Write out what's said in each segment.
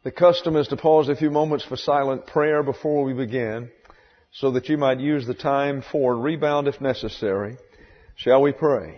The custom is to pause a few moments for silent prayer before we begin, so that you might use the time for rebound if necessary. Shall we pray?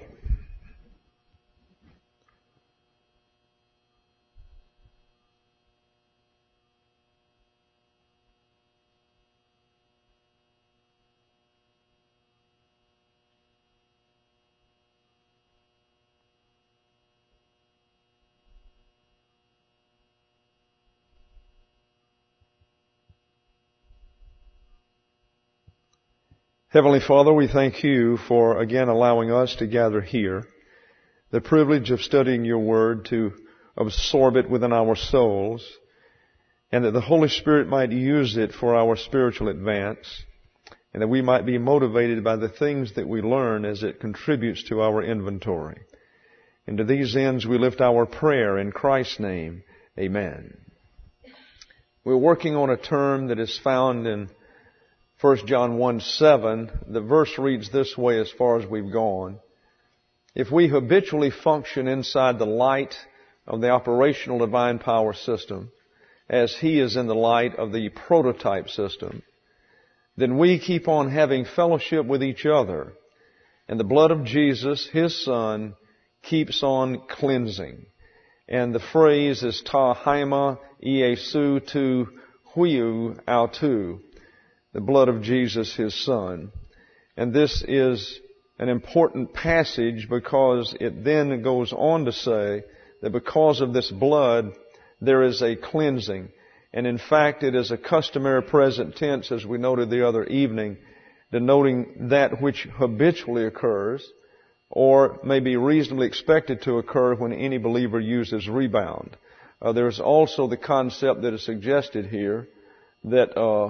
Heavenly Father, we thank you for again allowing us to gather here, the privilege of studying your word, to absorb it within our souls, and that the Holy Spirit might use it for our spiritual advance, and that we might be motivated by the things that we learn as it contributes to our inventory. And to these ends we lift our prayer in Christ's name. Amen. We're working on a term that is found in 1 John 1:7, the verse reads this way as far as we've gone. If we habitually function inside the light of the operational divine power system, as He is in the light of the prototype system, then we keep on having fellowship with each other, and the blood of Jesus, His Son, keeps on cleansing. And the phrase is ta haima Iesu tu huiu autu, the blood of Jesus, His Son. And this is an important passage because it then goes on to say that because of this blood, there is a cleansing. And in fact, it is a customary present tense, as we noted the other evening, denoting that which habitually occurs or may be reasonably expected to occur when any believer uses rebound. There's also the concept that is suggested here that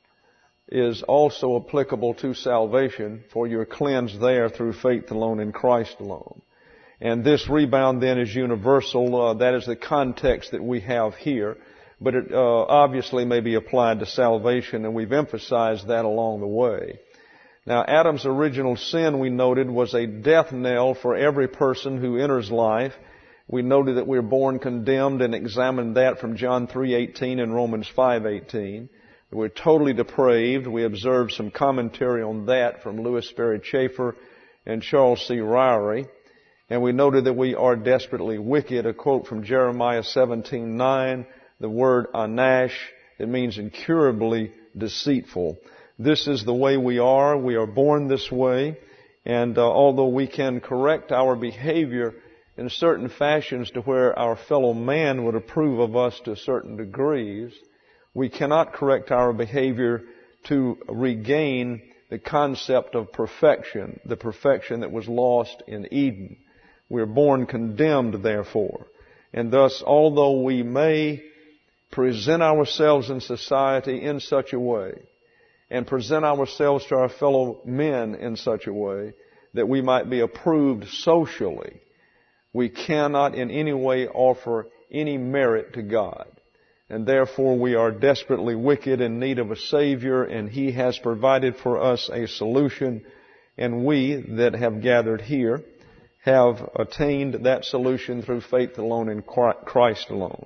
is also applicable to salvation, for you're cleansed there through faith alone in Christ alone. And this rebound then is universal. That is the context that we have here. But it obviously may be applied to salvation, and we've emphasized that along the way. Now, Adam's original sin, we noted, was a death knell for every person who enters life. We noted that we're born condemned and examined that from John 3:18 and Romans 5:18. We're totally depraved. We observed some commentary on that from Louis Sperry Chafer and Charles C. Ryrie. And we noted that we are desperately wicked. A quote from Jeremiah 17:9, the word anash, it means incurably deceitful. This is the way we are. We are born this way. And although we can correct our behavior in certain fashions to where our fellow man would approve of us to certain degrees, we cannot correct our behavior to regain the concept of perfection, the perfection that was lost in Eden. We are born condemned, therefore. And thus, although we may present ourselves in society in such a way, and present ourselves to our fellow men in such a way that we might be approved socially, we cannot in any way offer any merit to God. And therefore we are desperately wicked in need of a Savior, and He has provided for us a solution, and we that have gathered here have attained that solution through faith alone in Christ alone.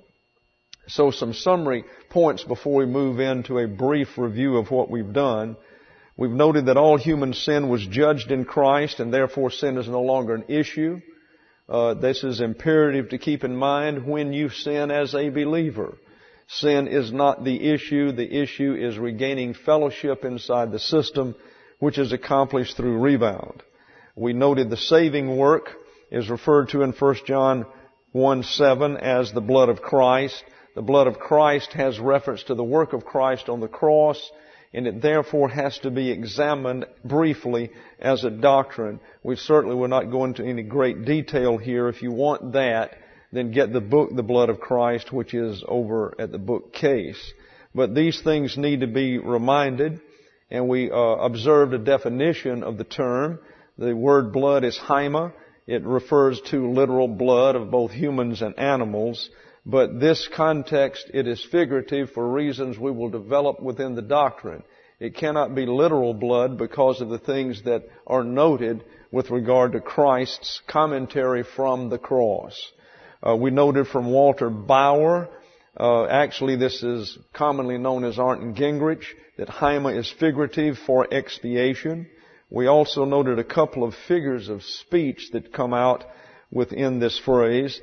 So some summary points before we move into a brief review of what we've done. We've noted that all human sin was judged in Christ, and therefore sin is no longer an issue. This is imperative to keep in mind when you sin as a believer. Sin is not the issue. The issue is regaining fellowship inside the system, which is accomplished through rebound. We noted the saving work is referred to in 1 John 1:7 as the blood of Christ. The blood of Christ has reference to the work of Christ on the cross, and it therefore has to be examined briefly as a doctrine. We certainly will not go into any great detail here. If you want that, then get the book, The Blood of Christ, which is over at the bookcase. But these things need to be reminded, and we observed a definition of the term. The word blood is haima. It refers to literal blood of both humans and animals. But this context, it is figurative for reasons we will develop within the doctrine. It cannot be literal blood because of the things that are noted with regard to Christ's commentary from the cross. We noted from Walter Bauer Actually, this is commonly known as Arndt and Gingrich, that haima is figurative for expiation. We also noted a couple of figures of speech that come out within this phrase,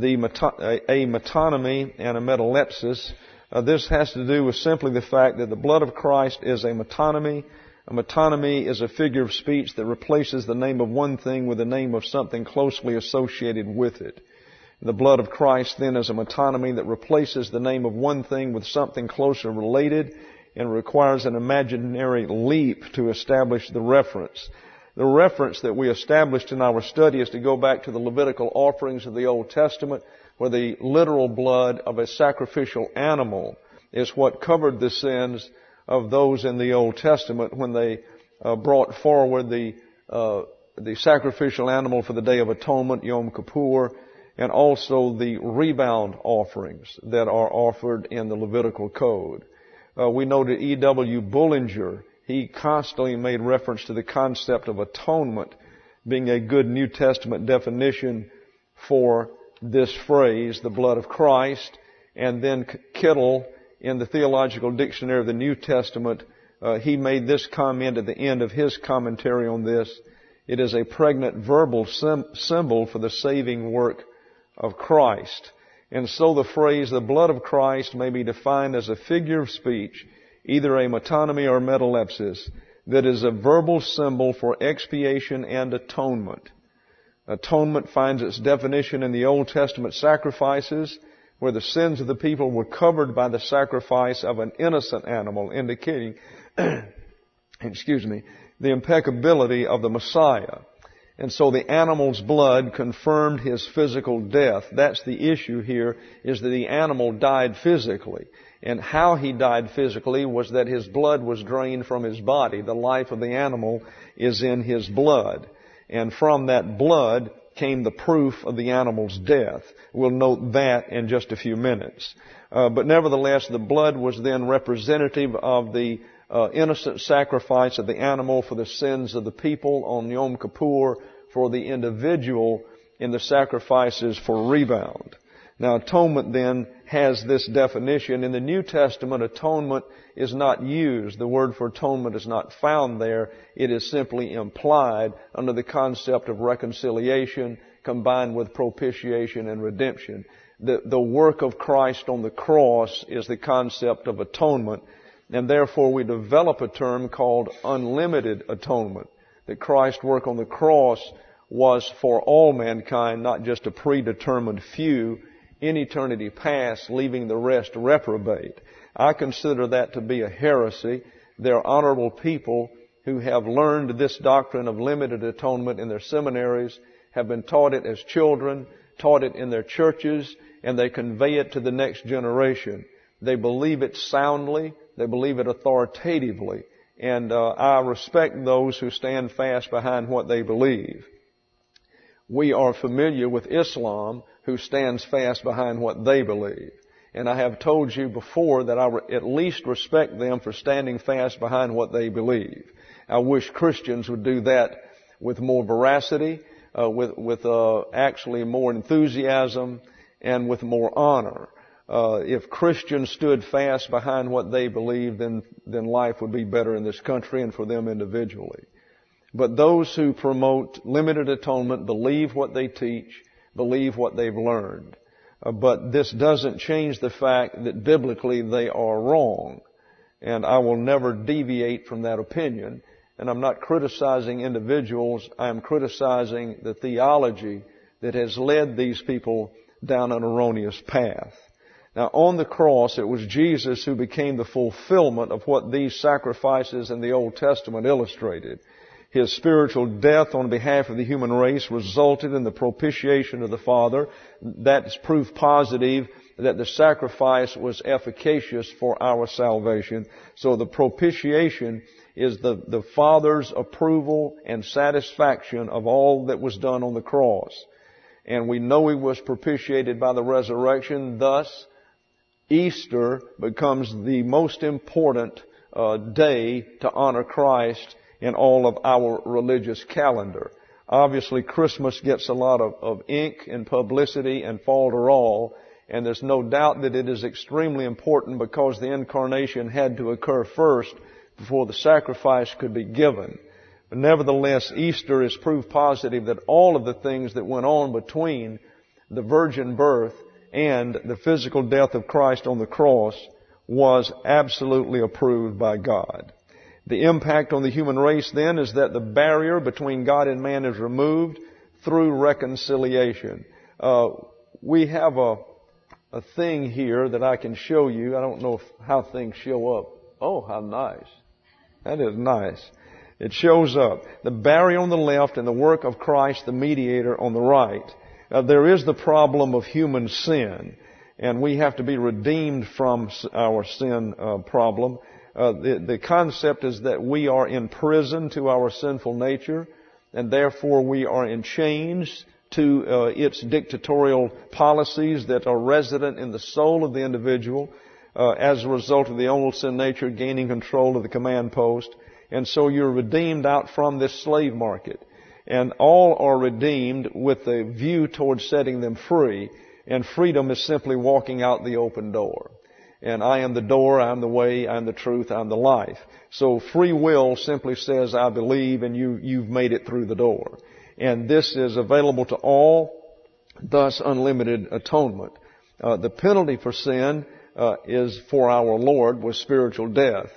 a metonymy and a metalepsis. This has to do with simply the fact that the blood of Christ is a metonymy. A metonymy is a figure of speech that replaces the name of one thing with the name of something closely associated with it. The blood of Christ then is a metonymy that replaces the name of one thing with something closer related and requires an imaginary leap to establish the reference. The reference that we established in our study is to go back to the Levitical offerings of the Old Testament, where the literal blood of a sacrificial animal is what covered the sins of those in the Old Testament when they brought forward the sacrificial animal for the Day of Atonement, Yom Kippur, and also the rebound offerings that are offered in the Levitical Code. We know that E.W. Bullinger, he constantly made reference to the concept of atonement being a good New Testament definition for this phrase, the blood of Christ. And then Kittle, in the Theological Dictionary of the New Testament, he made this comment at the end of his commentary on this. It is a pregnant verbal symbol for the saving work of Christ. And so the phrase, the blood of Christ, may be defined as a figure of speech, either a metonymy or metalepsis, that is a verbal symbol for expiation and atonement. Atonement finds its definition in the Old Testament sacrifices, where the sins of the people were covered by the sacrifice of an innocent animal, indicating, the impeccability of the Messiah. And so the animal's blood confirmed his physical death. That's the issue here, is that the animal died physically. And how he died physically was that his blood was drained from his body. The life of the animal is in his blood. And from that blood came the proof of the animal's death. We'll note that in just a few minutes. But nevertheless, the blood was then representative of the innocent sacrifice of the animal for the sins of the people on Yom Kippur, for the individual in the sacrifices for rebound. Now, atonement then has this definition. In the New Testament, atonement is not used. The word for atonement is not found there. It is simply implied under the concept of reconciliation combined with propitiation and redemption. The work of Christ on the cross is the concept of atonement. And therefore we develop a term called unlimited atonement. That Christ's work on the cross was for all mankind, not just a predetermined few in eternity past, leaving the rest reprobate. I consider that to be a heresy. There are honorable people who have learned this doctrine of limited atonement in their seminaries, have been taught it as children, taught it in their churches, and they convey it to the next generation. They believe it soundly. They believe it authoritatively. And I respect those who stand fast behind what they believe. We are familiar with Islam, who stands fast behind what they believe. And I have told you before that I at least respect them for standing fast behind what they believe. I wish Christians would do that with more veracity, with actually more enthusiasm, and with more honor. If Christians stood fast behind what they believe, then life would be better in this country and for them individually. But those who promote limited atonement believe what they teach, believe what they've learned. But this doesn't change the fact that biblically they are wrong. And I will never deviate from that opinion. And I'm not criticizing individuals. I am criticizing the theology that has led these people down an erroneous path. Now, on the cross, it was Jesus who became the fulfillment of what these sacrifices in the Old Testament illustrated. His spiritual death on behalf of the human race resulted in the propitiation of the Father. That's proof positive that the sacrifice was efficacious for our salvation. So the propitiation is the Father's approval and satisfaction of all that was done on the cross. And we know He was propitiated by the resurrection. Thus, Easter becomes the most important day to honor Christ in all of our religious calendar. Obviously, Christmas gets a lot of ink and publicity and fol-de-rol, And there's no doubt that it is extremely important because the incarnation had to occur first before the sacrifice could be given. But nevertheless, Easter is proof positive that all of the things that went on between the virgin birth and the physical death of Christ on the cross was absolutely approved by God. The impact on the human race then is that the barrier between God and man is removed through reconciliation. We have a thing here that I can show you. I don't know how things show up. Oh, how nice. That is nice. It shows up. The barrier on the left and the work of Christ, the mediator, on the right. There is the problem of human sin, and we have to be redeemed from our sin problem. The concept is that we are in prison to our sinful nature, and therefore we are in chains to its dictatorial policies that are resident in the soul of the individual as a result of the old sin nature gaining control of the command post. And so you're redeemed out from this slave market. And all are redeemed with a view towards setting them free. And freedom is simply walking out the open door. And I am the door, I am the way, I am the truth, I am the life. So free will simply says, I believe, and you've made it through the door. And this is available to all, thus unlimited atonement. The penalty for sin is for our Lord was spiritual death.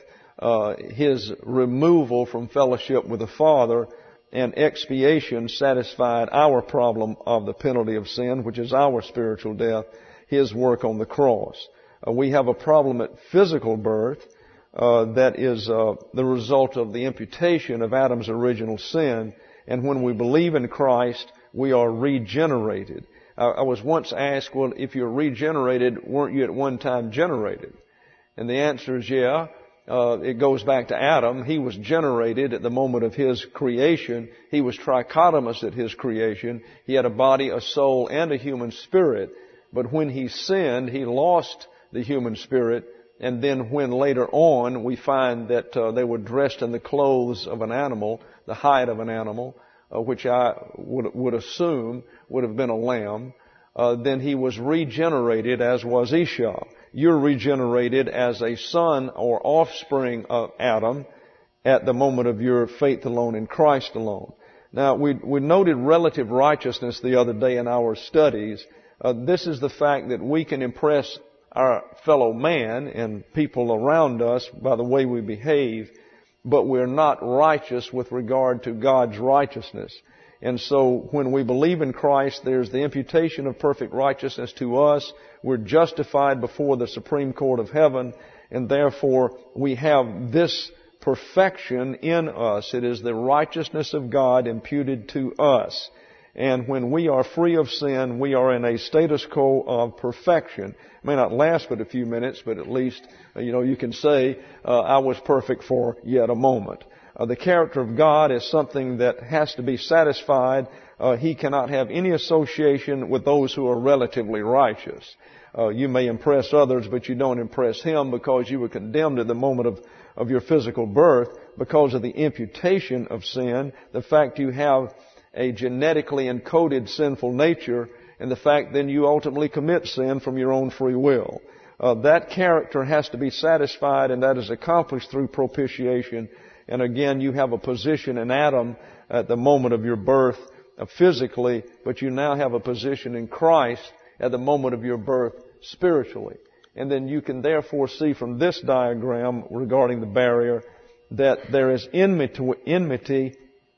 His removal from fellowship with the Father and expiation satisfied our problem of the penalty of sin, which is our spiritual death, His work on the cross. We have a problem at physical birth that is the result of the imputation of Adam's original sin. And when we believe in Christ, we are regenerated. I was once asked, well, if you're regenerated, weren't you at one time generated? And the answer is yeah. It goes back to Adam. He was generated at the moment of his creation. He was trichotomous at his creation. He had a body, a soul, and a human spirit. But when he sinned, he lost the human spirit. And then when later on we find that they were dressed in the clothes of an animal, the hide of an animal, which I would assume would have been a lamb, then he was regenerated, as was Esau. You're regenerated as a son or offspring of Adam at the moment of your faith alone in Christ alone. Now, we noted relative righteousness the other day in our studies. This is the fact that we can impress our fellow man and people around us by the way we behave, but we're not righteous with regard to God's righteousness. And so when we believe in Christ, there's the imputation of perfect righteousness to us. We're justified before the Supreme Court of Heaven, and therefore we have this perfection in us. It is the righteousness of God imputed to us. And when we are free of sin, we are in a status quo of perfection. It may not last but a few minutes, but at least, you can say, I was perfect for yet a moment. The character of God is something that has to be satisfied. He cannot have any association with those who are relatively righteous. You may impress others, but you don't impress Him because you were condemned at the moment of your physical birth because of the imputation of sin, the fact you have a genetically encoded sinful nature, and the fact then you ultimately commit sin from your own free will. That character has to be satisfied, and that is accomplished through propitiation. And again, you have a position in Adam at the moment of your birth physically, but you now have a position in Christ at the moment of your birth spiritually. And then you can therefore see from this diagram regarding the barrier that there is enmity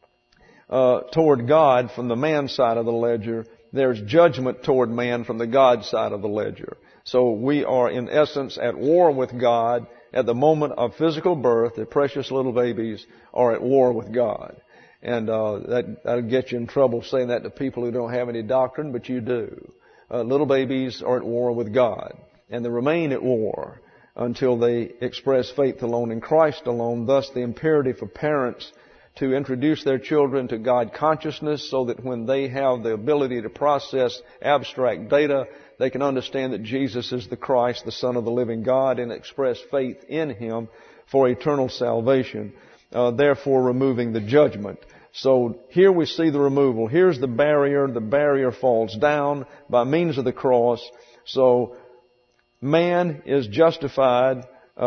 toward God from the man side of the ledger. There's judgment toward man from the God side of the ledger. So we are in essence at war with God. At the moment of physical birth, the precious little babies are at war with God. And that'll get you in trouble saying that to people who don't have any doctrine, but you do. Little babies are at war with God, and they remain at war until they express faith alone in Christ alone. Thus, the imperative for parents to introduce their children to God consciousness so that when they have the ability to process abstract data, they can understand that Jesus is the Christ, the Son of the living God, and express faith in Him for eternal salvation, therefore removing the judgment. So here we see the removal. Here's the barrier. The barrier falls down by means of the cross. So man is justified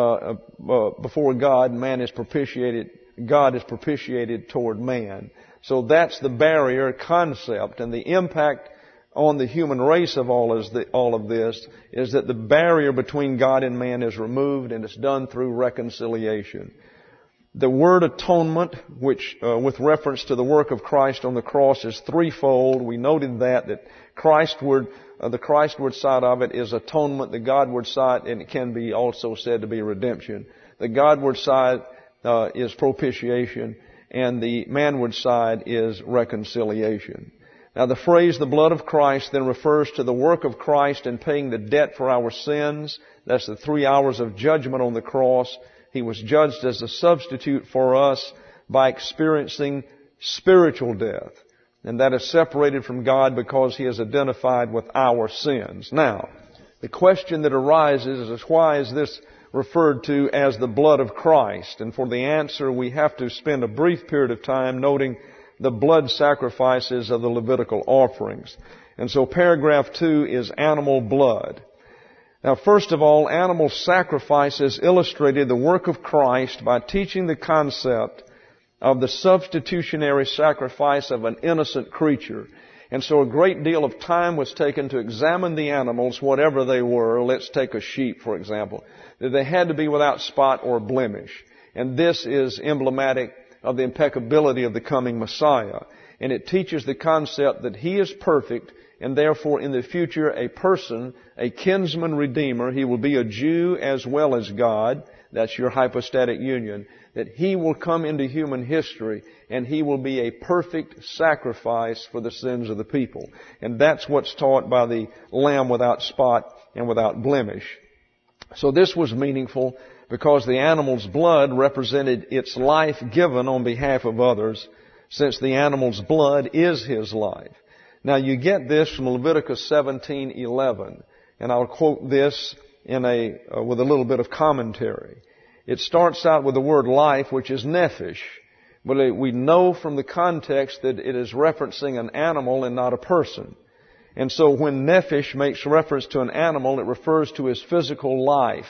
before God. Man is propitiated. God is propitiated toward man. So that's the barrier concept, and the impact on the human race of all of this is that the barrier between God and man is removed, and it's done through reconciliation. The word atonement, which with reference to the work of Christ on the cross, is threefold. We noted that the Christward side of it is atonement. The Godward side, and it can be also said to be redemption. The Godward side is propitiation, and the manward side is reconciliation. Now the phrase, the blood of Christ, then refers to the work of Christ in paying the debt for our sins. That's the 3 hours of judgment on the cross. He was judged as a substitute for us by experiencing spiritual death. And that is separated from God because He is identified with our sins. Now, the question that arises is, why is this referred to as the blood of Christ? And for the answer, we have to spend a brief period of time noting the blood sacrifices of the Levitical offerings. And so paragraph 2 is animal blood. Now, first of all, animal sacrifices illustrated the work of Christ by teaching the concept of the substitutionary sacrifice of an innocent creature. And so a great deal of time was taken to examine the animals, whatever they were. Let's take a sheep, for example. That they had to be without spot or blemish. And this is emblematic of the impeccability of the coming Messiah. And it teaches the concept that He is perfect, and therefore in the future a person, a kinsman redeemer, He will be a Jew as well as God. That's your hypostatic union. That He will come into human history and He will be a perfect sacrifice for the sins of the people. And that's what's taught by the Lamb without spot and without blemish. So this was meaningful because the animal's blood represented its life given on behalf of others, since the animal's blood is His life. Now you get this from Leviticus 17:11, and I'll quote this with a little bit of commentary. It starts out with the word life, which is nephesh, but we know from the context that it is referencing an animal and not a person. And so when nephesh makes reference to an animal, it refers to his physical life.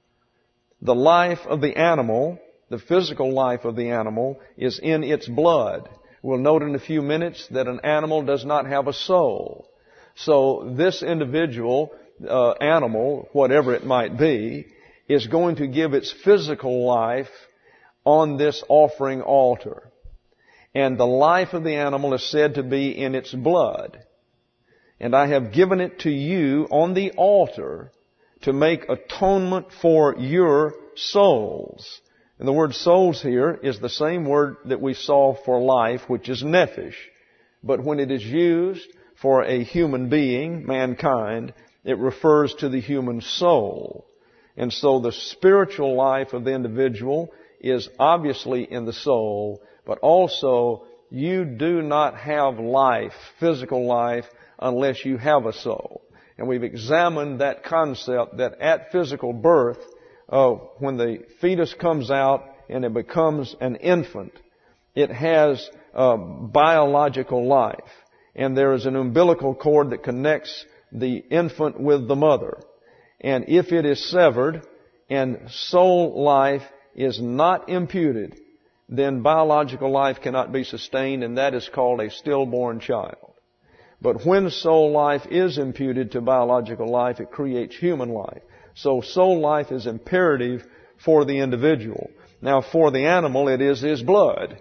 The life of the animal, the physical life of the animal, is in its blood. We'll note in a few minutes that an animal does not have a soul. So this individual animal, whatever it might be, is going to give its physical life on this offering altar. And the life of the animal is said to be in its blood. And I have given it to you on the altar to make atonement for your souls. And the word souls here is the same word that we saw for life, which is nephesh. But when it is used for a human being, mankind, it refers to the human soul. And so the spiritual life of the individual is obviously in the soul, but also you do not have life, physical life, unless you have a soul. And we've examined that concept that at physical birth, when the fetus comes out and it becomes an infant, it has biological life. And there is an umbilical cord that connects the infant with the mother. And if it is severed and soul life is not imputed, then biological life cannot be sustained, and that is called a stillborn child. But when soul life is imputed to biological life, it creates human life. So soul life is imperative for the individual. Now for the animal, it is his blood.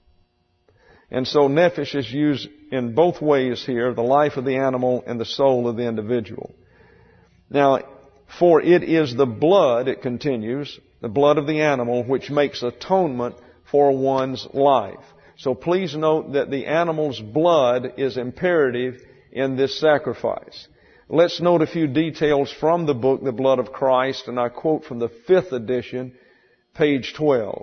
And so nephesh is used in both ways here, the life of the animal and the soul of the individual. Now, for it is the blood, it continues, the blood of the animal, which makes atonement for one's life. So please note that the animal's blood is imperative in this sacrifice. Let's note a few details from the book, The Blood of Christ, and I quote from the 5th edition, page 12.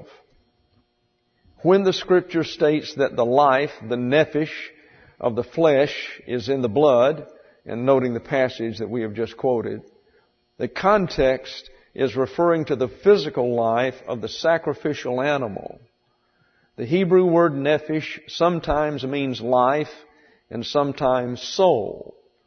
When the Scripture states that the life, the nephesh of the flesh, is in the blood, and noting the passage that we have just quoted, the context is referring to the physical life of the sacrificial animal. The Hebrew word nephesh sometimes means life and sometimes soul.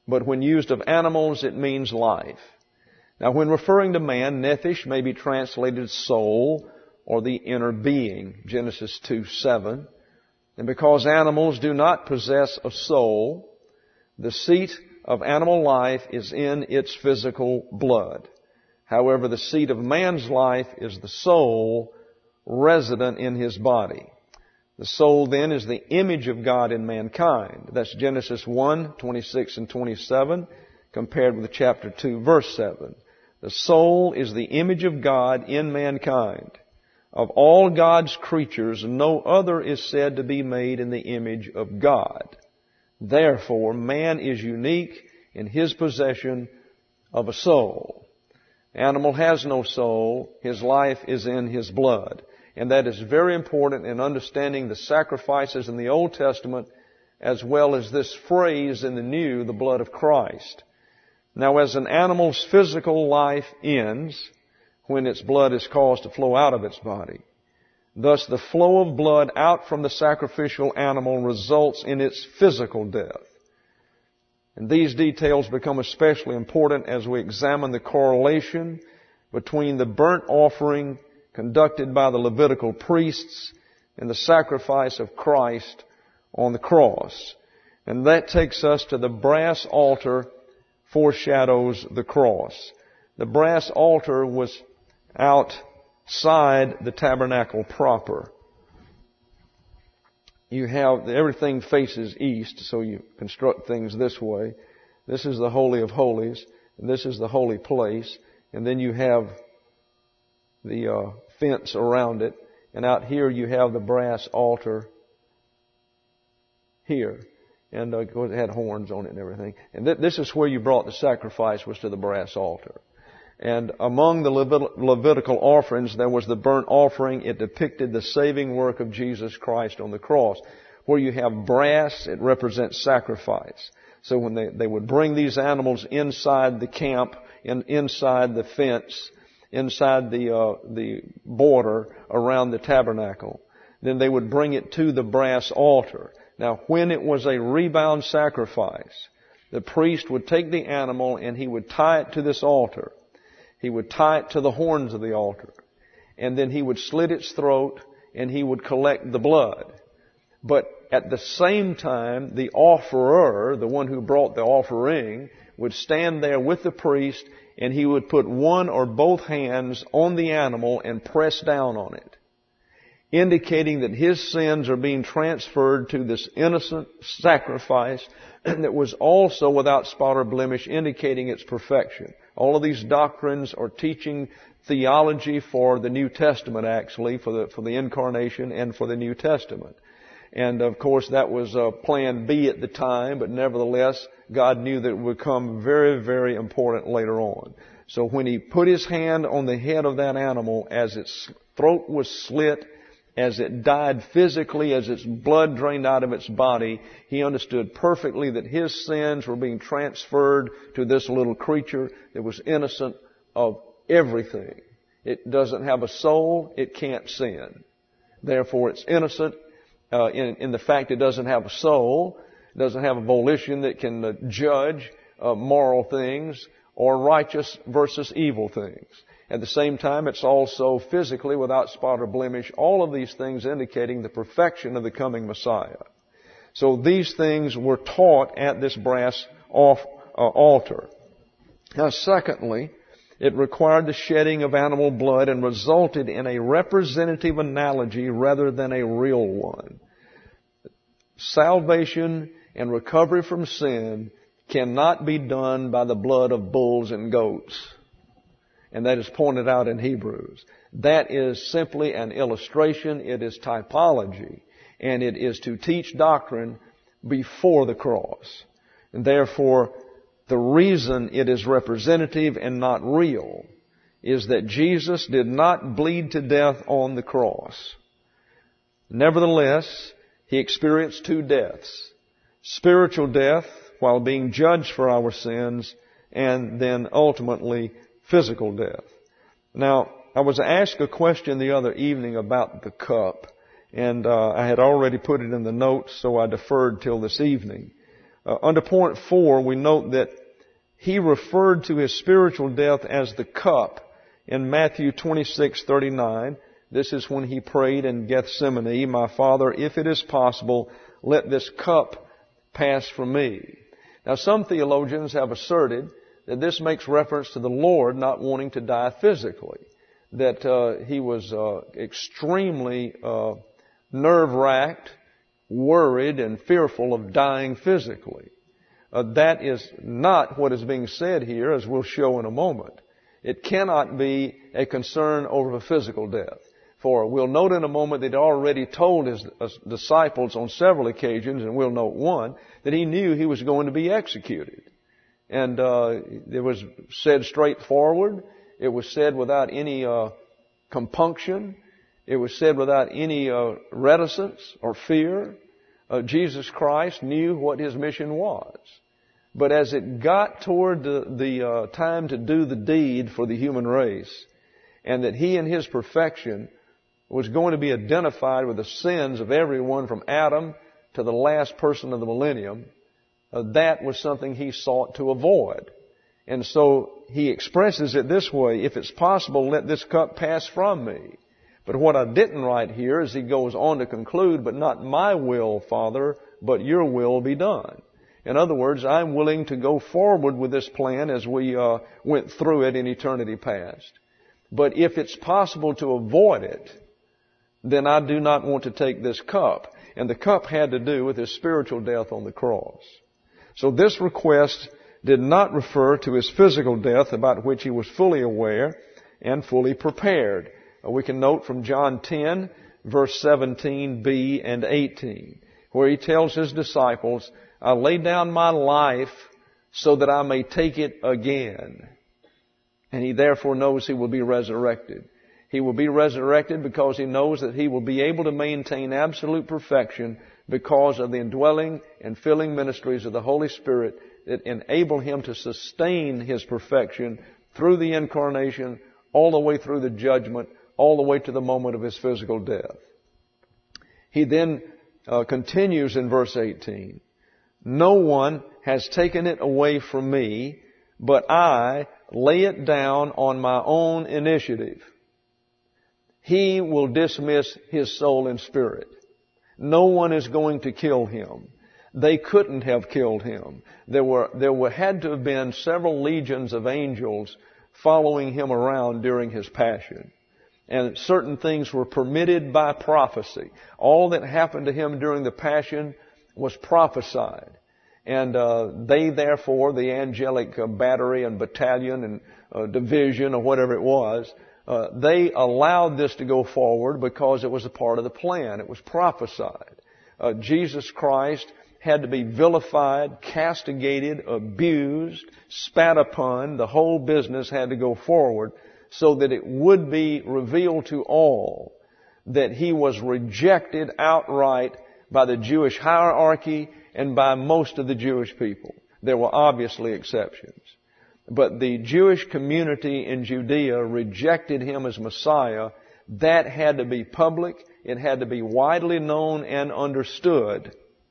but when used of animals, it means life. Now, when referring to man, nephesh may be translated soul or the inner being, Genesis 2:7. And because animals do not possess a soul, the seat of animal life is in its physical blood. However, the seat of man's life is the soul resident in his body. The soul then is the image of God in mankind. That's Genesis 1:26 and 27 compared with chapter 2 verse 7. The soul is the image of God in mankind. Of all God's creatures, no other is said to be made in the image of God. Therefore, man is unique in his possession of a soul. Animal has no soul. His life is in his blood. And that is very important in understanding the sacrifices in the Old Testament as well as this phrase in the New, the blood of Christ. Now, as an animal's physical life ends when its blood is caused to flow out of its body, thus the flow of blood out from the sacrificial animal results in its physical death. And these details become especially important as we examine the correlation between the burnt offering conducted by the Levitical priests and the sacrifice of Christ on the cross. And that takes us to the brass altar foreshadows the cross. The brass altar was outside the tabernacle proper. You have, everything faces east, so you construct things this way. This is the Holy of Holies, and this is the holy place, and then you have the fence around it, and out here you have the brass altar here. And it had horns on it and everything. And this is where you brought the sacrifice, was to the brass altar. And among the Levitical offerings, there was the burnt offering. It depicted the saving work of Jesus Christ on the cross. Where you have brass, it represents sacrifice. So when they would bring these animals inside the camp, inside the fence, inside the border around the tabernacle, then they would bring it to the brass altar. Now, when it was a rebound sacrifice, the priest would take the animal and he would tie it to this altar. He would tie it to the horns of the altar. And then he would slit its throat and he would collect the blood. But at the same time, the offerer, the one who brought the offering, would stand there with the priest and he would put one or both hands on the animal and press down on it, indicating that his sins are being transferred to this innocent sacrifice that was also without spot or blemish, indicating its perfection. All of these doctrines are teaching theology for the New Testament, actually, for the Incarnation and for the New Testament. And of course that was plan B at the time, but nevertheless God knew that it would become very, very important later on. So when he put his hand on the head of that animal, as its throat was slit, as it died physically, as its blood drained out of its body, he understood perfectly that his sins were being transferred to this little creature that was innocent of everything. It doesn't have a soul, it can't sin. Therefore, it's innocent in the fact it doesn't have a soul, it doesn't have a volition that can judge moral things or righteous versus evil things. At the same time, it's also physically without spot or blemish, all of these things indicating the perfection of the coming Messiah. So these things were taught at this brass altar. Now, secondly, it required the shedding of animal blood and resulted in a representative analogy rather than a real one. Salvation and recovery from sin cannot be done by the blood of bulls and goats. And that is pointed out in Hebrews. That is simply an illustration. It is typology. And it is to teach doctrine before the cross. And therefore, the reason it is representative and not real is that Jesus did not bleed to death on the cross. Nevertheless, he experienced two deaths. Spiritual death while being judged for our sins, and then ultimately physical death. Now, I was asked a question the other evening about the cup, and I had already put it in the notes, so I deferred till this evening. Under point 4, we note that he referred to his spiritual death as the cup in Matthew 26:39. This is when he prayed in Gethsemane, "My Father, if it is possible, let this cup pass from me." Now, some theologians have asserted that this makes reference to the Lord not wanting to die physically, that he was extremely nerve-wracked, worried, and fearful of dying physically. That is not what is being said here, as we'll show in a moment. It cannot be a concern over a physical death. For we'll note in a moment that he already told his disciples on several occasions, and we'll note one, that he knew he was going to be executed. And it was said straightforward. It was said without any compunction. It was said without any reticence or fear. Jesus Christ knew what his mission was. But as it got toward the time to do the deed for the human race, and that he in his perfection was going to be identified with the sins of everyone from Adam to the last person of the millennium, that was something he sought to avoid. And so he expresses it this way: if it's possible, let this cup pass from me. But what I didn't write here is he goes on to conclude, but not my will, Father, but your will be done. In other words, I'm willing to go forward with this plan as we went through it in eternity past. But if it's possible to avoid it, then I do not want to take this cup. And the cup had to do with his spiritual death on the cross. So this request did not refer to his physical death, about which he was fully aware and fully prepared. We can note from John 10, verse 17b and 18, where he tells his disciples, "I lay down my life so that I may take it again." And he therefore knows he will be resurrected. He will be resurrected because he knows that he will be able to maintain absolute perfection because of the indwelling and filling ministries of the Holy Spirit that enable him to sustain his perfection through the incarnation, all the way through the judgment, all the way to the moment of his physical death. He then continues in verse 18, "No one has taken it away from me, but I lay it down on my own initiative." He will dismiss his soul and spirit. No one is going to kill him. They couldn't have killed him. There had to have been several legions of angels following him around during his passion. And certain things were permitted by prophecy. All that happened to him during the passion was prophesied. And they therefore, the angelic battery and battalion and division or whatever it was, they allowed this to go forward because it was a part of the plan. It was prophesied. Jesus Christ had to be vilified, castigated, abused, spat upon. The whole business had to go forward so that it would be revealed to all that he was rejected outright by the Jewish hierarchy and by most of the Jewish people. There were obviously exceptions. But the Jewish community in Judea rejected him as Messiah. That had to be public. It had to be widely known and understood.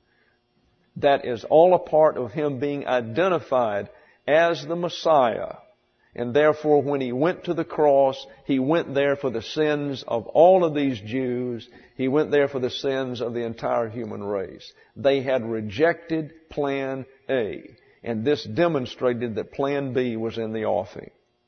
That is all a part of him being identified as the Messiah. And therefore, when he went to the cross, he went there for the sins of all of these Jews. He went there for the sins of the entire human race. They had rejected Plan A. And this demonstrated that Plan B was in the offing.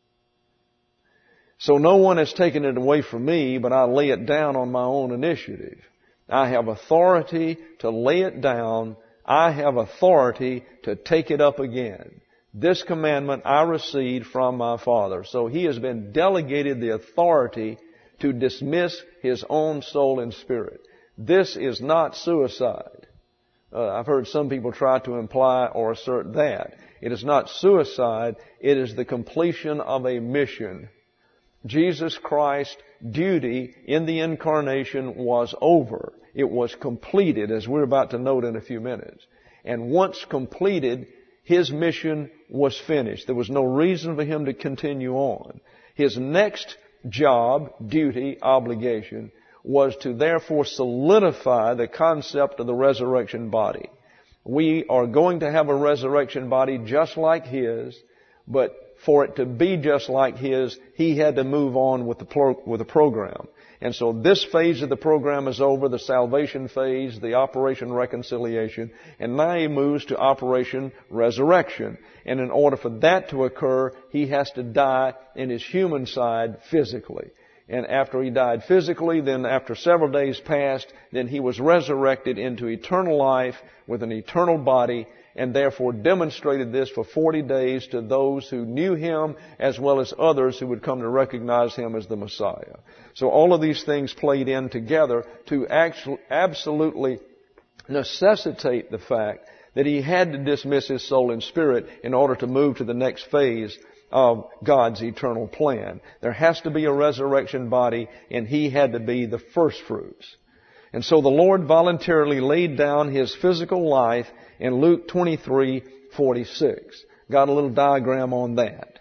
So no one has taken it away from me, but I lay it down on my own initiative. I have authority to lay it down. I have authority to take it up again. This commandment I received from my Father. So he has been delegated the authority to dismiss his own soul and spirit. This is not suicide. I've heard some people try to imply or assert that. It is not suicide. It is the completion of a mission. Jesus Christ's duty in the incarnation was over. It was completed, as we're about to note in a few minutes. And once completed, his mission was finished. There was no reason for him to continue on. His next job, duty, obligation was to therefore solidify the concept of the resurrection body. We are going to have a resurrection body just like His, but for it to be just like His, He had to move on with the program. And so this phase of the program is over, the salvation phase, the Operation Reconciliation, and now He moves to Operation Resurrection. And in order for that to occur, He has to die in His human side physically. And after He died physically, then after several days passed, then He was resurrected into eternal life with an eternal body, and therefore demonstrated this for 40 days to those who knew Him as well as others who would come to recognize Him as the Messiah. So all of these things played in together to absolutely necessitate the fact that He had to dismiss His soul and spirit in order to move to the next phase of God's eternal plan. There has to be a resurrection body, and He had to be the first fruits. And so the Lord voluntarily laid down His physical life in Luke 23:46. Got a little diagram on that.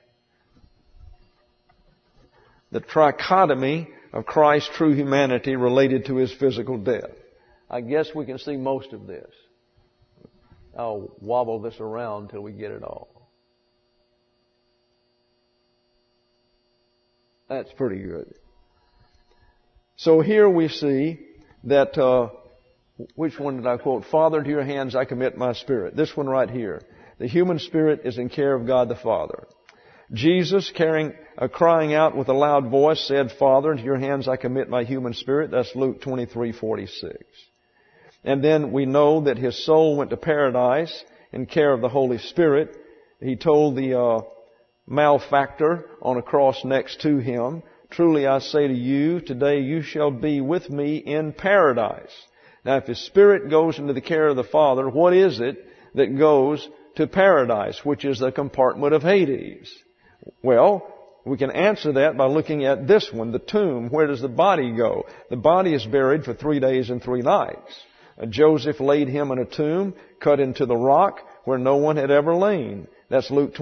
The trichotomy of Christ's true humanity related to His physical death. I guess we can see most of this. I'll wobble this around till we get it all. That's pretty good. So here we see that, which one did I quote? Father, into your hands I commit my spirit. This one right here. The human spirit is in care of God the Father. Jesus, crying out with a loud voice, said, Father, into your hands I commit my human spirit. That's Luke 23:46. And then we know that His soul went to paradise in care of the Holy Spirit. He told the malefactor on a cross next to Him, truly I say to you, today you shall be with me in paradise. Now if His Spirit goes into the care of the Father, what is it that goes to paradise, which is the compartment of Hades? Well, we can answer that by looking at this one, the tomb. Where does the body go? The body is buried for 3 days and 3 nights. Joseph laid him in a tomb cut into the rock where no one had ever lain. That's Luke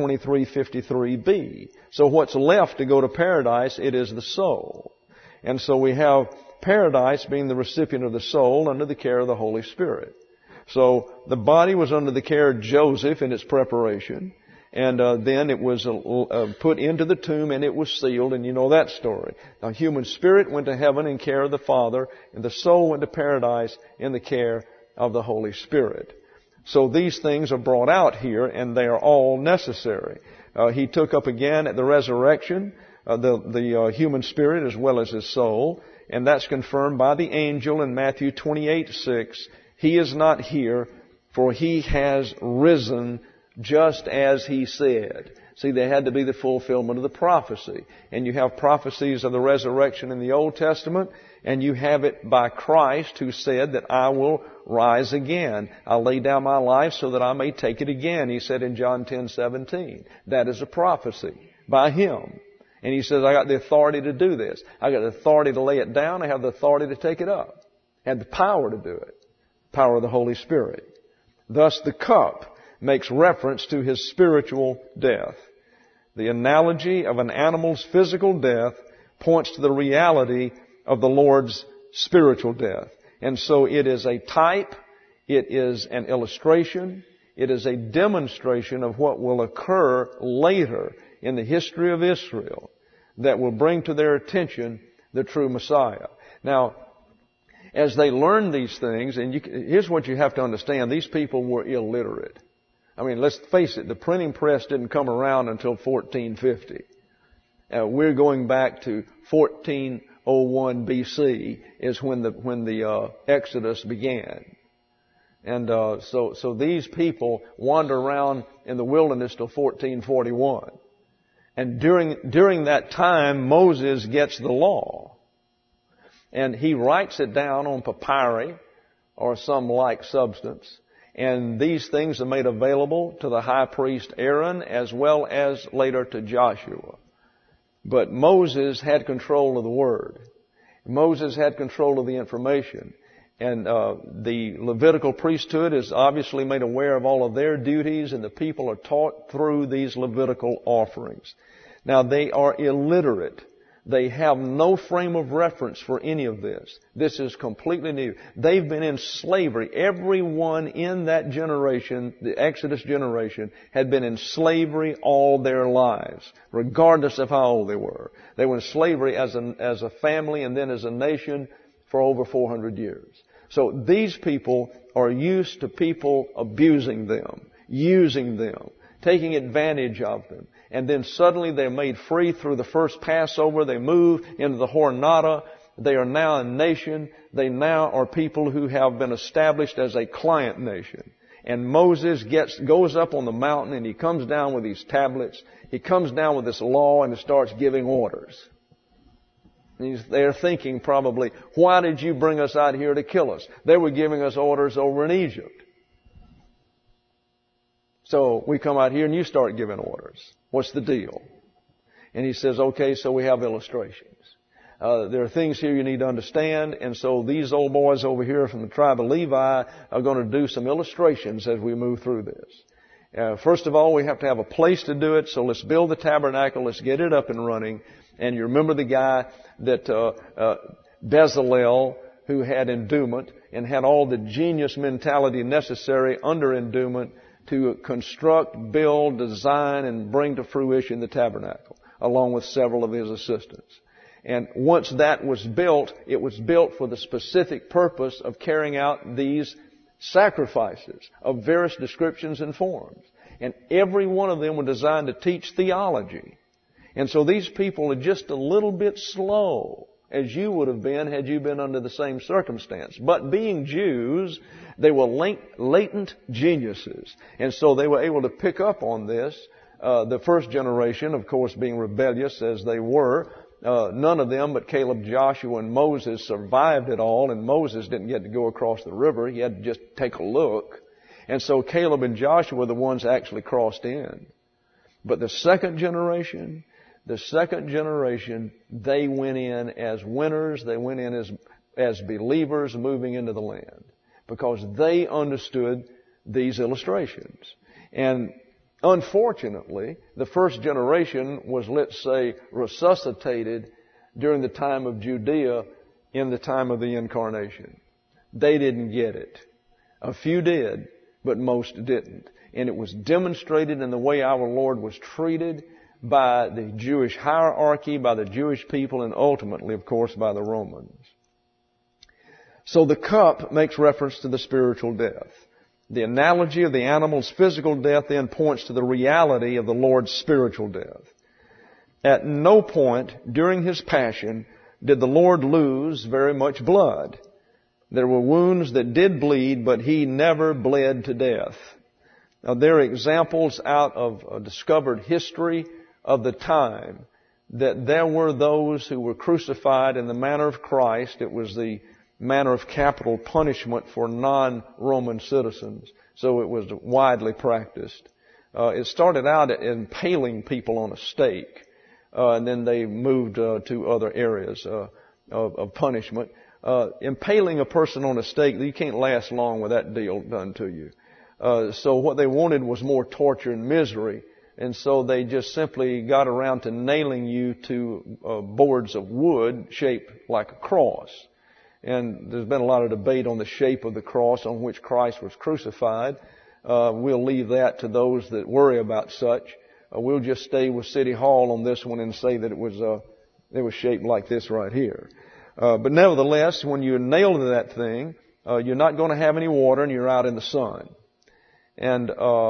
23:53b. So what's left to go to paradise? It is the soul. And so we have paradise being the recipient of the soul under the care of the Holy Spirit. So the body was under the care of Joseph in its preparation. And then it was put into the tomb and it was sealed, and you know that story. The human spirit went to heaven in care of the Father, and the soul went to paradise in the care of the Holy Spirit. So these things are brought out here, and they are all necessary. He took up again at the resurrection the human spirit as well as his soul, and that's confirmed by the angel in Matthew 28:6. He is not here, for He has risen just as He said. See, there had to be the fulfillment of the prophecy. And you have prophecies of the resurrection in the Old Testament, and you have it by Christ who said that I will rise again. I'll lay down my life so that I may take it again, He said in John 10:17. That is a prophecy by Him. And He says, I got the authority to do this. I got the authority to lay it down. I have the authority to take it up. I have the power to do it. Power of the Holy Spirit. Thus the cup makes reference to His spiritual death. The analogy of an animal's physical death points to the reality of the Lord's spiritual death. And so it is a type, it is an illustration, it is a demonstration of what will occur later in the history of Israel that will bring to their attention the true Messiah. Now, as they learn these things, and here's what you have to understand, these people were illiterate. I mean, let's face it, the printing press didn't come around until 1450. We're going back to 1401 BC is when the Exodus began. And so these people wander around in the wilderness till 1441. And during that time, Moses gets the law. And he writes it down on papyri or some like substance. And these things are made available to the high priest Aaron as well as later to Joshua. But Moses had control of the Word. Moses had control of the information. And the Levitical priesthood is obviously made aware of all of their duties, and the people are taught through these Levitical offerings. Now, they are illiterate. They have no frame of reference for any of this. This is completely new. They've been in slavery. Everyone in that generation, the Exodus generation, had been in slavery all their lives, regardless of how old they were. They were in slavery as a family and then as a nation for over 400 years. So these people are used to people abusing them, using them, taking advantage of them. And then suddenly they're made free through the first Passover. They move into the Hornada. They are now a nation. They now are people who have been established as a client nation. And Moses goes up on the mountain and he comes down with these tablets. He comes down with this law and starts giving orders. They're thinking probably, why did you bring us out here to kill us? They were giving us orders over in Egypt. So we come out here and you start giving orders. What's the deal? And he says, okay, so we have illustrations. There are things here you need to understand. And so these old boys over here from the tribe of Levi are going to do some illustrations as we move through this. First of all, we have to have a place to do it. So let's build the tabernacle. Let's get it up and running. And you remember the guy that Bezalel, who had endowment and had all the genius mentality necessary under endowment to construct, build, design, and bring to fruition the tabernacle, along with several of his assistants. And once that was built, it was built for the specific purpose of carrying out these sacrifices of various descriptions and forms. And every one of them were designed to teach theology. And so these people are just a little bit slow, as you would have been had you been under the same circumstance. But being Jews, they were latent geniuses. And so they were able to pick up on this. The first generation, of course, being rebellious as they were, none of them but Caleb, Joshua, and Moses survived it all. And Moses didn't get to go across the river. He had to just take a look. And so Caleb and Joshua were the ones that actually crossed in. But the second generation, they went in as winners. They went in as believers moving into the land because they understood these illustrations. And unfortunately, the first generation was, let's say, resuscitated during the time of Judea in the time of the incarnation. They didn't get it. A few did, but most didn't. And it was demonstrated in the way our Lord was treated by the Jewish hierarchy, by the Jewish people, and ultimately, of course, by the Romans. So the cup makes reference to the spiritual death. The analogy of the animal's physical death then points to the reality of the Lord's spiritual death. At no point during His passion did the Lord lose very much blood. There were wounds that did bleed, but He never bled to death. Now, there are examples out of discovered history of the time that there were those who were crucified in the manner of Christ. It was the manner of capital punishment for non-Roman citizens, so it was widely practiced. It started out impaling people on a stake, and then they moved to other areas of punishment. Impaling a person on a stake, you can't last long with that deal done to you. So what they wanted was more torture and misery. And so they just simply got around to nailing you to boards of wood shaped like a cross. And there's been a lot of debate on the shape of the cross on which Christ was crucified. We'll leave that to those that worry about such. We'll just stay with City Hall on this one and say that it was shaped like this right here. But nevertheless, when you nail to that thing, you're not going to have any water and you're out in the sun. And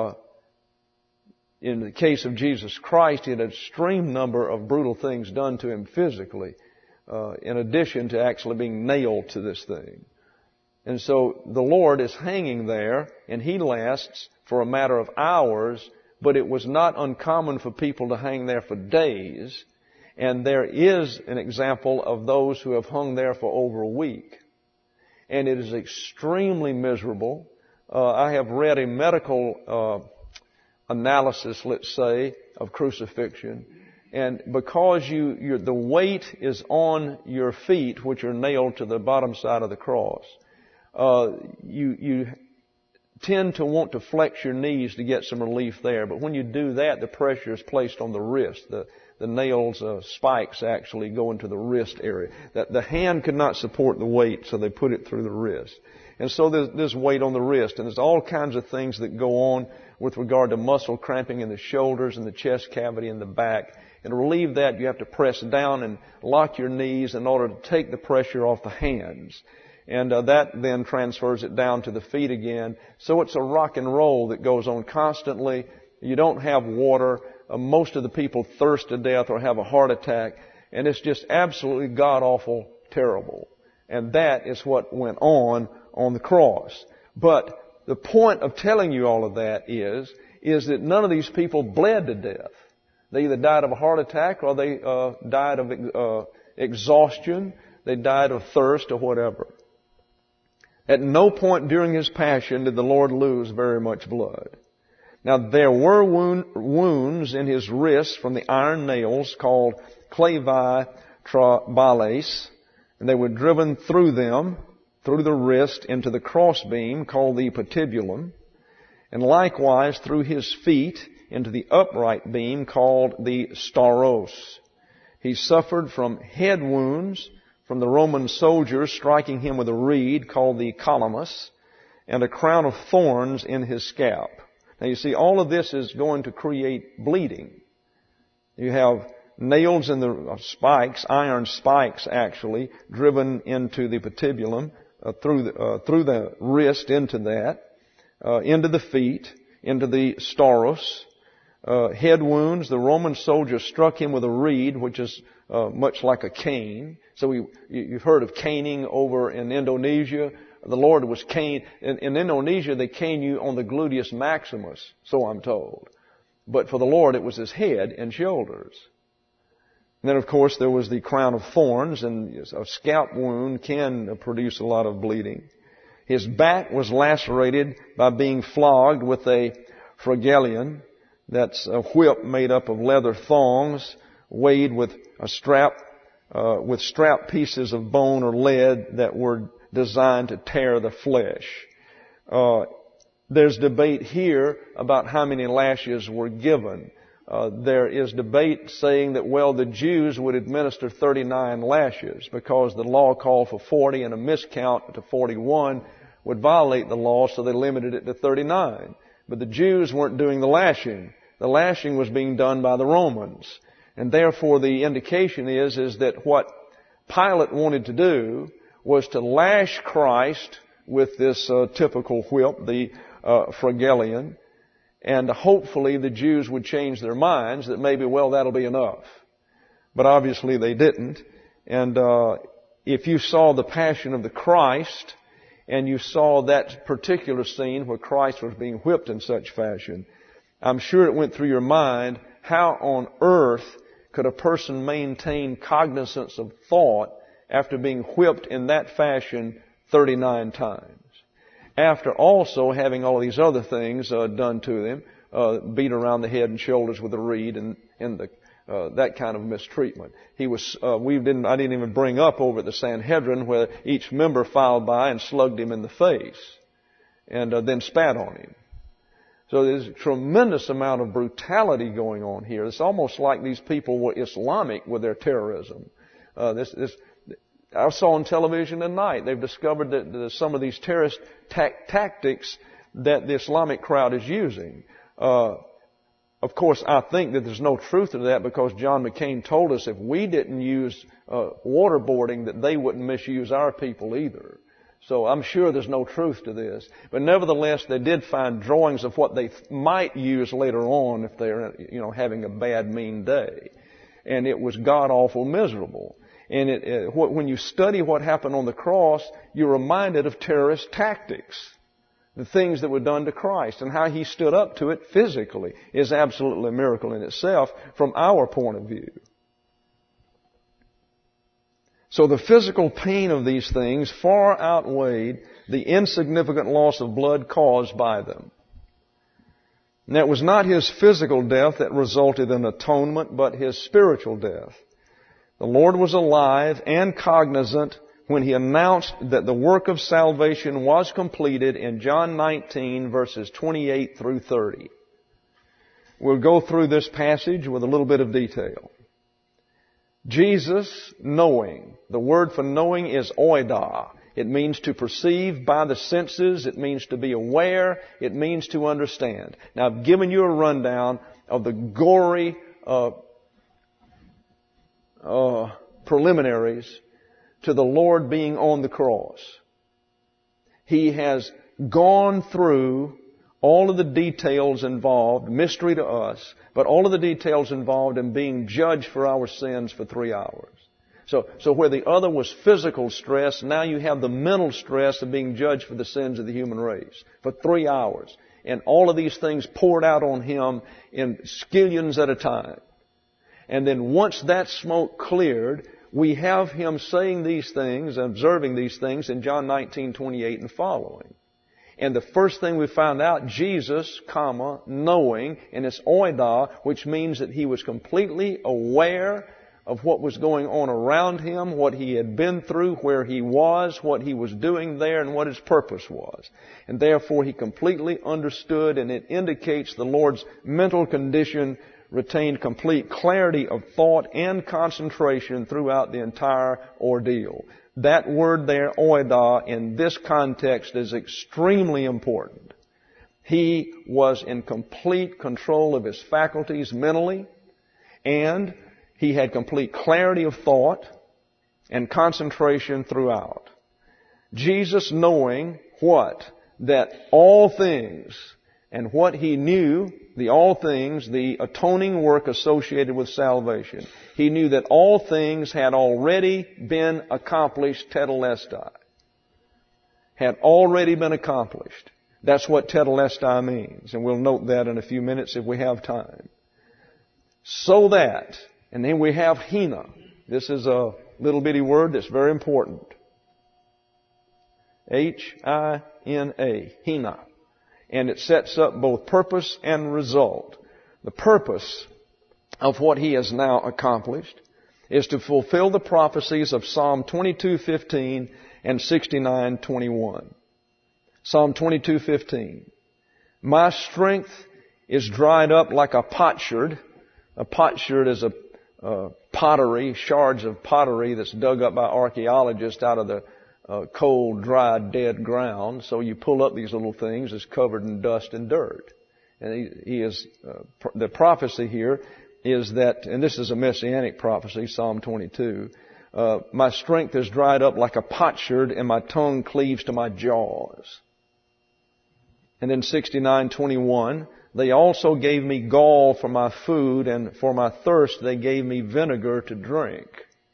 in the case of Jesus Christ, He had an extreme number of brutal things done to Him physically, in addition to actually being nailed to this thing. And so the Lord is hanging there, and He lasts for a matter of hours, but it was not uncommon for people to hang there for days. And there is an example of those who have hung there for over a week. And it is extremely miserable. I have read a medical analysis, let's say, of crucifixion. And because the weight is on your feet, which are nailed to the bottom side of the cross, you tend to want to flex your knees to get some relief there. But when you do that, the pressure is placed on the wrist. The nails, spikes actually go into the wrist area. That the hand could not support the weight, so they put it through the wrist. And so there's weight on the wrist, and there's all kinds of things that go on with regard to muscle cramping in the shoulders and the chest cavity and the back. And to relieve that, you have to press down and lock your knees in order to take the pressure off the hands. And that then transfers it down to the feet again. So it's a rock and roll that goes on constantly. You don't have water. Most of the people thirst to death or have a heart attack. And it's just absolutely god-awful terrible. And that is what went on the cross. But the point of telling you all of that is that none of these people bled to death. They either died of a heart attack or they died of exhaustion. They died of thirst or whatever. At no point during His passion did the Lord lose very much blood. Now there were wounds in His wrists from the iron nails called clavi trabales, and they were driven through them, through the wrist, into the crossbeam called the patibulum, and likewise through His feet into the upright beam called the stauros. He suffered from head wounds from the Roman soldiers striking Him with a reed called the calamus, and a crown of thorns in His scalp. Now you see, all of this is going to create bleeding. You have nails in the spikes, iron spikes actually, driven into the patibulum, through the wrist into that, into the feet, into the stauros. Head wounds. The Roman soldier struck Him with a reed, which is much like a cane. So you've heard of caning over in Indonesia. The Lord was caned. In Indonesia, they cane you on the gluteus maximus, so I'm told. But for the Lord, it was His head and shoulders. And then, of course, there was the crown of thorns, and a scalp wound can produce a lot of bleeding. His back was lacerated by being flogged with a flagellum. That's a whip made up of leather thongs, weighted with a strap, with strap pieces of bone or lead that were designed to tear the flesh. There's debate here about how many lashes were given. There is debate saying that, well, the Jews would administer 39 lashes because the law called for 40, and a miscount to 41 would violate the law, so they limited it to 39. But the Jews weren't doing the lashing. The lashing was being done by the Romans. And therefore the indication is that what Pilate wanted to do was to lash Christ with this typical whip, the flagellum, and hopefully the Jews would change their minds that maybe, well, that'll be enough. But obviously they didn't. And if you saw the Passion of the Christ, and you saw that particular scene where Christ was being whipped in such fashion, I'm sure it went through your mind, how on earth could a person maintain cognizance of thought after being whipped in that fashion 39 times? After also having all these other things done to them, beat around the head and shoulders with a reed and that kind of mistreatment. I didn't even bring up over at the Sanhedrin where each member filed by and slugged him in the face and then spat on him. So there's a tremendous amount of brutality going on here. It's almost like these people were Islamic with their terrorism. I saw on television tonight, they've discovered that some of these terrorist tactics that the Islamic crowd is using. Of course, I think that there's no truth to that because John McCain told us if we didn't use waterboarding, that they wouldn't misuse our people either. So I'm sure there's no truth to this. But nevertheless, they did find drawings of what they might use later on if they're, having a bad, mean day. And it was god-awful miserable. And when you study what happened on the cross, you're reminded of terrorist tactics. The things that were done to Christ and how He stood up to it physically is absolutely a miracle in itself from our point of view. So the physical pain of these things far outweighed the insignificant loss of blood caused by them. And that was not His physical death that resulted in atonement, but His spiritual death. The Lord was alive and cognizant when He announced that the work of salvation was completed in John 19, verses 28 through 30. We'll go through this passage with a little bit of detail. Jesus knowing. The word for knowing is oida. It means to perceive by the senses. It means to be aware. It means to understand. Now, I've given you a rundown of the gory preliminaries to the Lord being on the cross. He has gone through all of the details involved, mystery to us, but all of the details involved in being judged for our sins for 3 hours. So where the other was physical stress, now you have the mental stress of being judged for the sins of the human race for 3 hours. And all of these things poured out on Him in skillions at a time. And then once that smoke cleared, we have Him saying these things, observing these things in John 19:28 and following. And the first thing we found out, Jesus, knowing, and it's oida, which means that He was completely aware of what was going on around Him, what He had been through, where He was, what He was doing there, and what His purpose was. And therefore He completely understood, and it indicates the Lord's mental condition retained complete clarity of thought and concentration throughout the entire ordeal. That word there, oida, in this context is extremely important. He was in complete control of His faculties mentally, and He had complete clarity of thought and concentration throughout. Jesus knowing what? That all things, and what He knew, the all things, the atoning work associated with salvation. He knew that all things had already been accomplished, tetelestai. Had already been accomplished. That's what tetelestai means. And we'll note that in a few minutes if we have time. So that, and then we have hina. This is a little bitty word that's very important. H-I-N-A, hina. And it sets up both purpose and result. The purpose of what He has now accomplished is to fulfill the prophecies of Psalm 22:15 and 69:21. Psalm 22:15. My strength is dried up like a potsherd. A potsherd is a pottery, shards of pottery that's dug up by archaeologists out of the cold, dry, dead ground. So you pull up these little things, it's covered in dust and dirt. And the prophecy here is that, and this is a messianic prophecy, Psalm 22, my strength is dried up like a potsherd and my tongue cleaves to my jaws. And then 69:21, they also gave me gall for my food, and for my thirst they gave me vinegar to drink.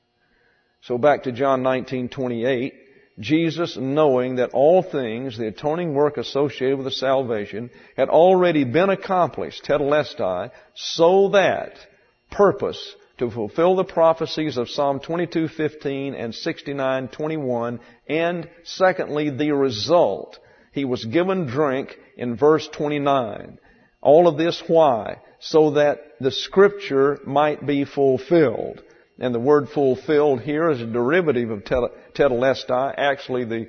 So back to John 19:28, Jesus knowing that all things, the atoning work associated with the salvation, had already been accomplished, tetelestai, so that purpose to fulfill the prophecies of Psalm 22:15 and 69:21, and secondly, the result. He was given drink in verse 29. All of this why? So that the Scripture might be fulfilled. And the word fulfilled here is a derivative of tetelestai. Actually,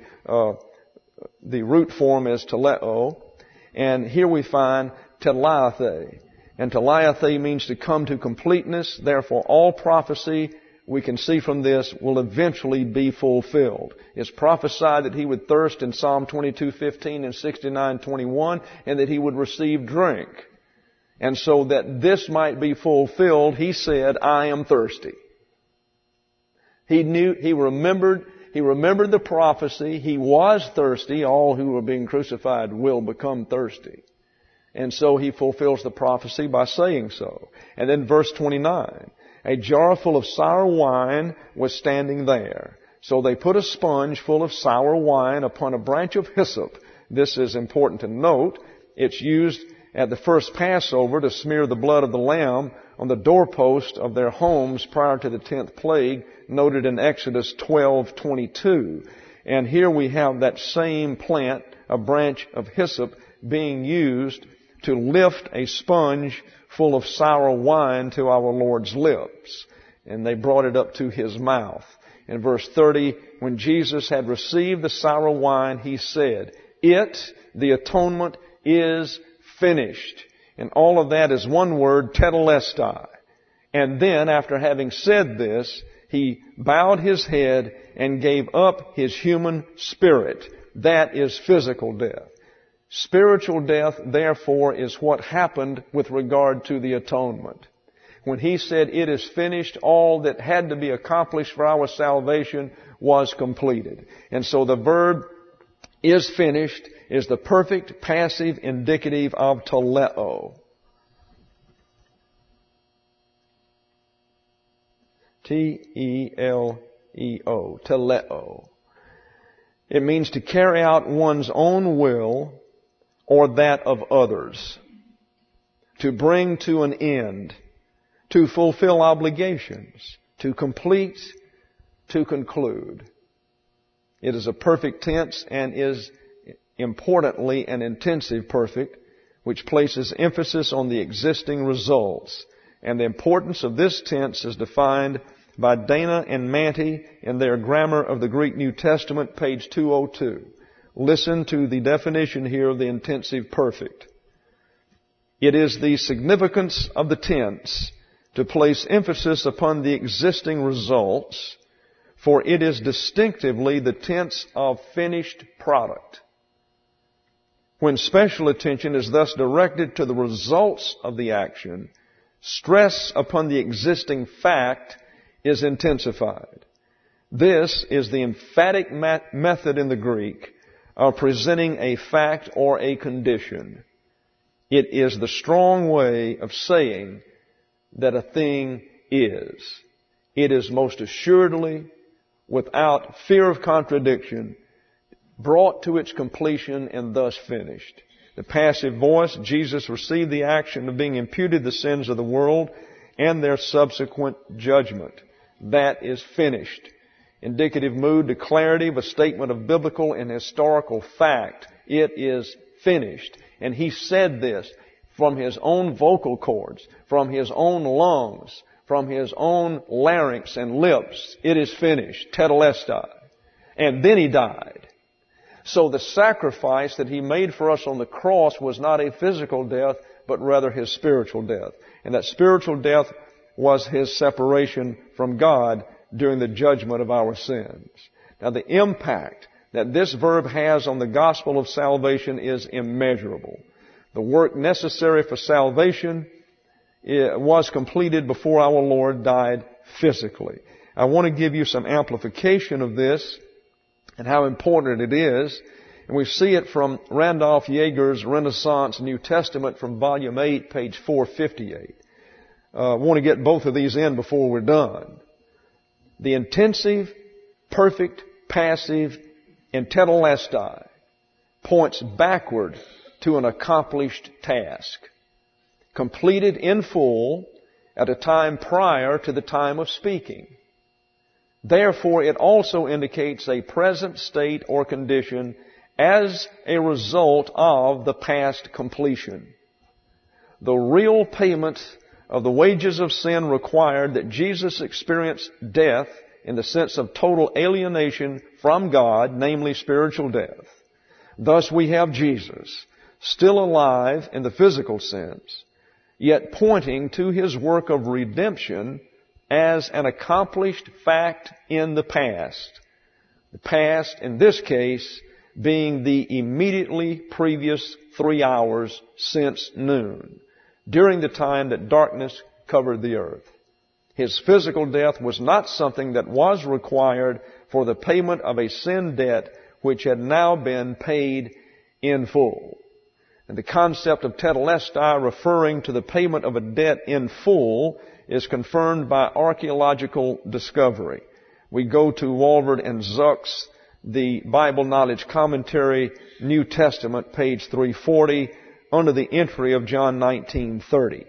the root form is teleo. And here we find teleiathe. And teleiathe means to come to completeness. Therefore, all prophecy, we can see from this, will eventually be fulfilled. It's prophesied that He would thirst in Psalm 22:15 and 69:21, and that He would receive drink. And so that this might be fulfilled, He said, I am thirsty. He remembered the prophecy. He was thirsty. All who are being crucified will become thirsty. And so He fulfills the prophecy by saying so. And then verse 29, a jar full of sour wine was standing there. So they put a sponge full of sour wine upon a branch of hyssop. This is important to note. It's used at the first Passover to smear the blood of the lamb on the doorpost of their homes prior to the 10th plague, noted in Exodus 12:22. And here we have that same plant, a branch of hyssop, being used to lift a sponge full of sour wine to our Lord's lips. And they brought it up to His mouth. In verse 30, when Jesus had received the sour wine, He said, the atonement, is finished. And all of that is one word, tetelestai. And then, after having said this, He bowed His head and gave up His human spirit. That is physical death. Spiritual death, therefore, is what happened with regard to the atonement. When He said, "It is finished," all that had to be accomplished for our salvation was completed. And so the verb "is finished" is the perfect passive indicative of teleo. Teleo. Teleo. It means to carry out one's own will or that of others. To bring to an end. To fulfill obligations. To complete. To conclude. It is a perfect tense and is importantly an intensive perfect, which places emphasis on the existing results. And the importance of this tense is defined by Dana and Manti in their Grammar of the Greek New Testament, page 202. Listen to the definition here of the intensive perfect. It is the significance of the tense to place emphasis upon the existing results, for it is distinctively the tense of finished product. When special attention is thus directed to the results of the action, stress upon the existing fact is intensified. This is the emphatic method in the Greek of presenting a fact or a condition. It is the strong way of saying that a thing is. It is most assuredly, without fear of contradiction, brought to its completion and thus finished. The passive voice, Jesus received the action of being imputed the sins of the world and their subsequent judgment. That is finished. Indicative mood, declarative, a statement of biblical and historical fact. It is finished. And He said this from His own vocal cords, from His own lungs, from His own larynx and lips. It is finished. Tetelestai. And then He died. So the sacrifice that He made for us on the cross was not a physical death, but rather His spiritual death. And that spiritual death was His separation from God during the judgment of our sins. Now the impact that this verb has on the gospel of salvation is immeasurable. The work necessary for salvation was completed before our Lord died physically. I want to give you some amplification of this and how important it is. And we see it from Randolph Yeager's Renaissance New Testament from volume 8, page 458. I want to get both of these in before we're done. The intensive, perfect, passive, and tetelestai points backward to an accomplished task, completed in full at a time prior to the time of speaking. Therefore, it also indicates a present state or condition as a result of the past completion. The real payment of the wages of sin required that Jesus experience death in the sense of total alienation from God, namely spiritual death. Thus we have Jesus, still alive in the physical sense, yet pointing to His work of redemption as an accomplished fact in the past. The past, in this case, being the immediately previous 3 hours since noon, during the time that darkness covered the earth. His physical death was not something that was required for the payment of a sin debt which had now been paid in full. And the concept of tetelestai, referring to the payment of a debt in full, is confirmed by archaeological discovery. We go to Walvoord and Zuck's The Bible Knowledge Commentary, New Testament, page 340, under the entry of John 19:30.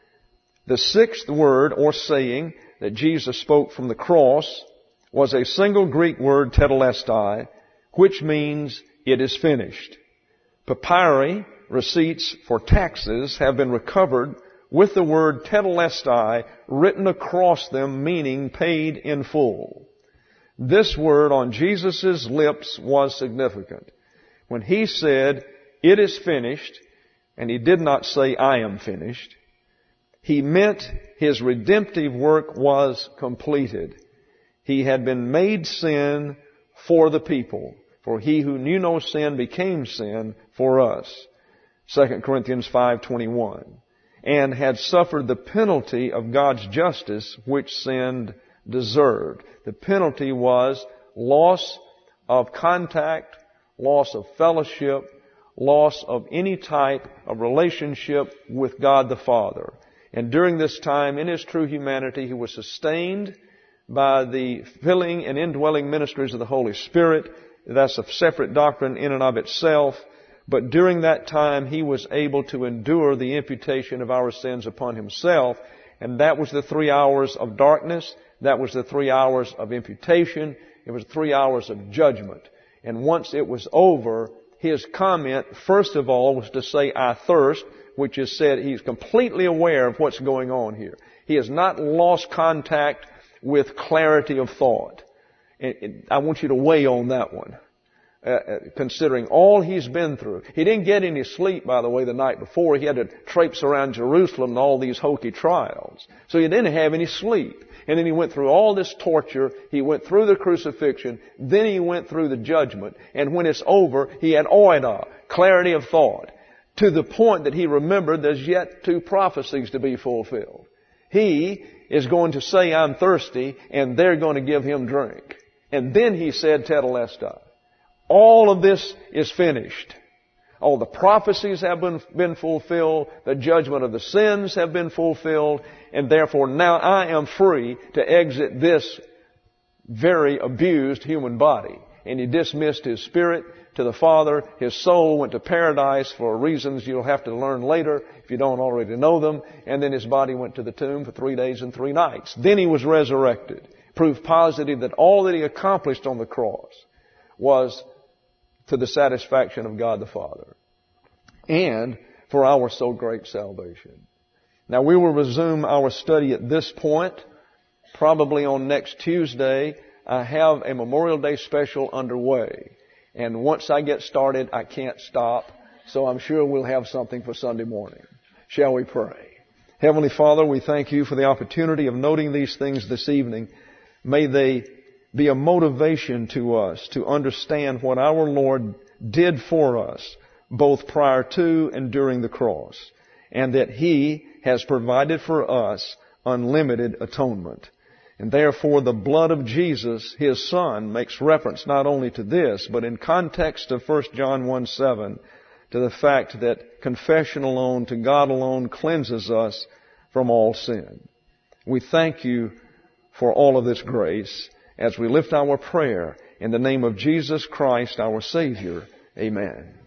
The sixth word or saying that Jesus spoke from the cross was a single Greek word, tetelestai, which means it is finished. Papyri, receipts for taxes, have been recovered with the word tetelestai written across them, meaning paid in full. This word on Jesus' lips was significant. When He said, "It is finished," and He did not say, "I am finished," He meant His redemptive work was completed. He had been made sin for the people. For He who knew no sin became sin for us. 2 Corinthians 5:21. And had suffered the penalty of God's justice which sin deserved. The penalty was loss of contact, loss of fellowship, loss of any type of relationship with God the Father. And during this time, in His true humanity, He was sustained by the filling and indwelling ministries of the Holy Spirit. That's a separate doctrine in and of itself. But during that time, He was able to endure the imputation of our sins upon Himself. And that was the 3 hours of darkness. That was the 3 hours of imputation. It was 3 hours of judgment. And once it was over, His comment, first of all, was to say, I thirst, which is said He's completely aware of what's going on here. He has not lost contact with clarity of thought. I want you to weigh on that one. Considering all He's been through. He didn't get any sleep, by the way, the night before. He had to traipse around Jerusalem and all these hokey trials. So He didn't have any sleep. And then He went through all this torture. He went through the crucifixion. Then He went through the judgment. And when it's over, He had oida, clarity of thought, to the point that He remembered there's yet 2 prophecies to be fulfilled. He is going to say, I'm thirsty, and they're going to give Him drink. And then He said, Tetelestai. All of this is finished. All the prophecies have been fulfilled. The judgment of the sins have been fulfilled. And therefore now I am free to exit this very abused human body. And He dismissed His spirit to the Father. His soul went to paradise for reasons you'll have to learn later if you don't already know them. And then His body went to the tomb for 3 days and 3 nights. Then He was resurrected. Proof positive that all that He accomplished on the cross was to the satisfaction of God the Father and for our so great salvation. Now we will resume our study at this point, probably on next Tuesday. I have a Memorial Day special underway, and once I get started, I can't stop, so I'm sure we'll have something for Sunday morning. Shall we pray? Heavenly Father, we thank You for the opportunity of noting these things this evening. May they be a motivation to us to understand what our Lord did for us, both prior to and during the cross, and that He has provided for us unlimited atonement. And therefore the blood of Jesus, His Son, makes reference not only to this, but in context of 1 John 1:7, to the fact that confession alone to God alone cleanses us from all sin. We thank You for all of this grace as we lift our prayer in the name of Jesus Christ, our Savior. Amen.